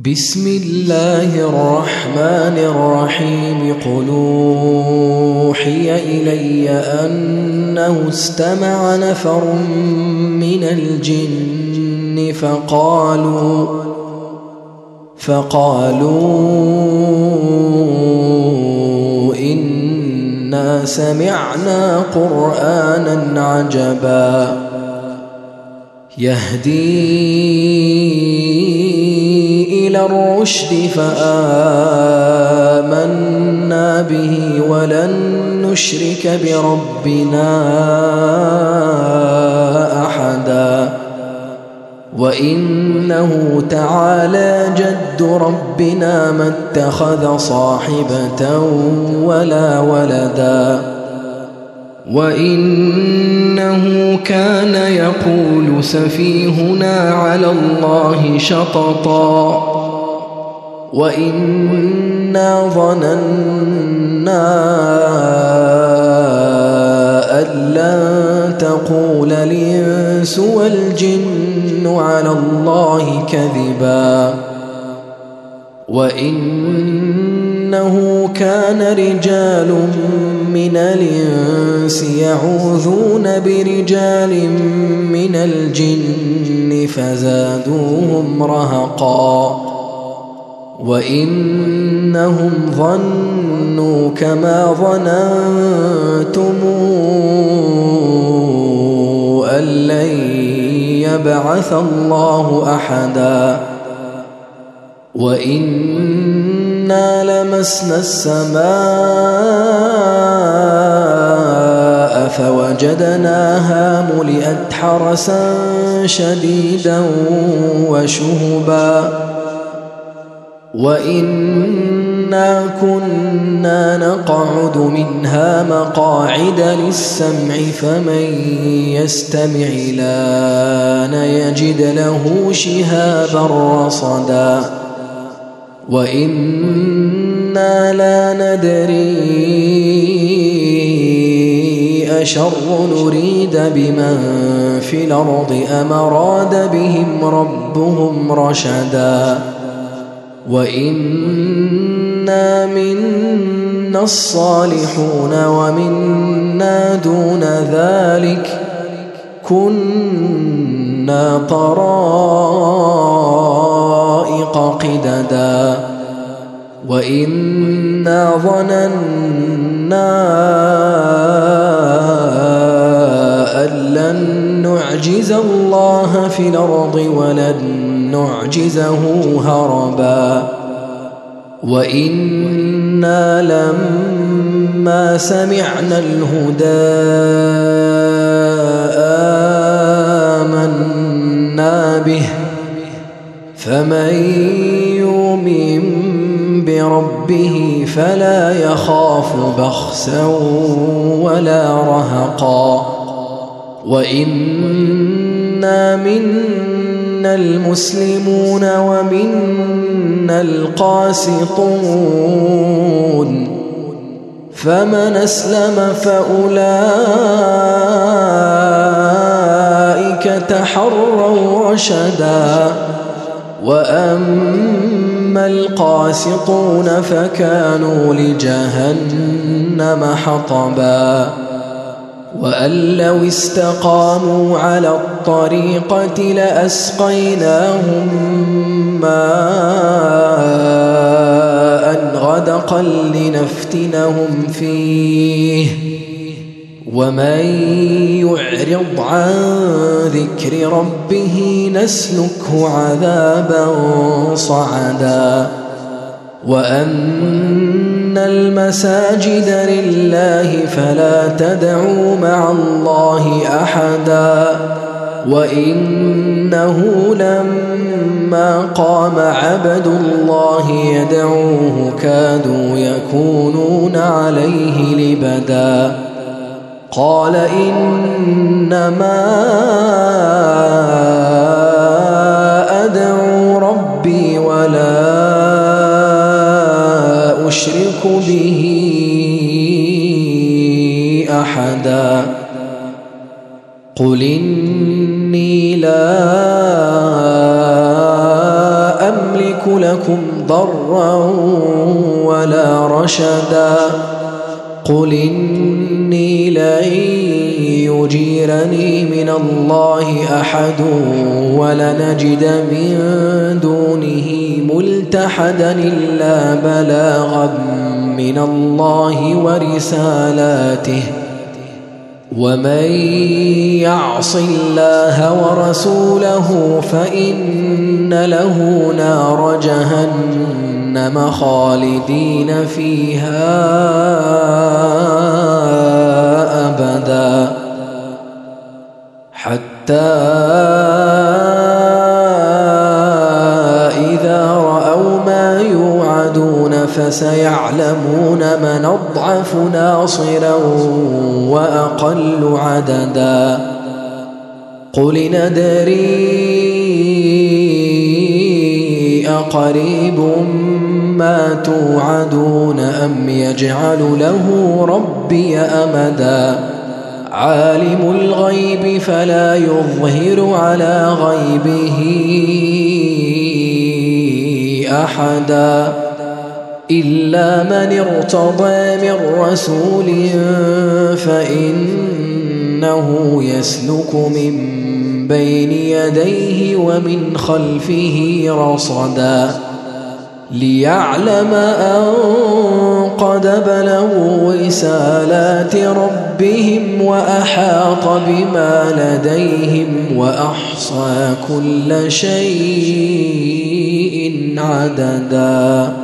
بسم الله الرحمن الرحيم قل أوحي إلي أنه استمع نفر من الجن فقالوا إنا سمعنا قرآنا عجبا يهدي إلى الرشد فآمنا به ولن نشرك بربنا أحدا وإنه تعالى جد ربنا ما اتخذ صاحبة ولا ولدا وإنه كان يقول سفيهنا على الله شططا وإنا ظننا أن لن تقول الإنس والجن على الله كذبا وإنه كان رجال من الإنس يعوذون برجال من الجن فزادوهم رهقا وإنهم ظنوا كما ظننتم أن لن يبعث الله أحدا وإنا لمسنا السماء فوجدناها ملئت حرسا شديدا وشهبا وإنا كنا نقعد منها مقاعد للسمع فمن يستمع الآن يجد له شهابا رصدا وإنا لا ندري أشر نريد بمن في الأرض أم أراد بهم ربهم رشدا وإنا منا الصالحون ومنا دون ذلك كنا طرائق قددا وإنا ظننا أن لن نعجز الله في الأرض ولن نعجزه هربا وإنا لما سمعنا الهدى آمنا به فمن يؤمن بربه فلا يخاف بخسا ولا رهقا وإنا منا المسلمون ومنا القاسطون فمن أسلم فأولئك تحروا رشدا وأما القاسطون فكانوا لجهنم حطبا وأن لو استقاموا على الطريقة لأسقيناهم ماء غدقا لنفتنهم فيه ومن يعرض عن ذكر ربه نسلكه عذابا صعدا وأن المساجد لله فلا تدعوا مع الله أحدا وإنه لما قام عبد الله يدعوه كادوا يكونون عليه لبدا قال إنما أدعو ربي ولا أشرك به أحدا قل إني لا أملك أملك لكم ضرا ولا رشدا قل إني لن يجيرني من الله أحد ولنجد من دونه ملتحدا إلا بلاغا من الله ورسالاته ومن يعص الله ورسوله فإن له نار جهنم خالدين فيها أبدا حتى إذا رأوا ما يوعدون فسيعلمون من أضعف ناصرا وأقل عددا قل ندري أقريب ما توعدون أم يجعل له ربي أمدا عالم الغيب فلا يظهر على غيبه أحدا إلا من ارتضى من رسول فإنه يسلك من بين يديه ومن خلفه رصدا ليعلم أن قد بلغوا رسالات ربهم وأحاط بما لديهم وأحصى كل شيء عددا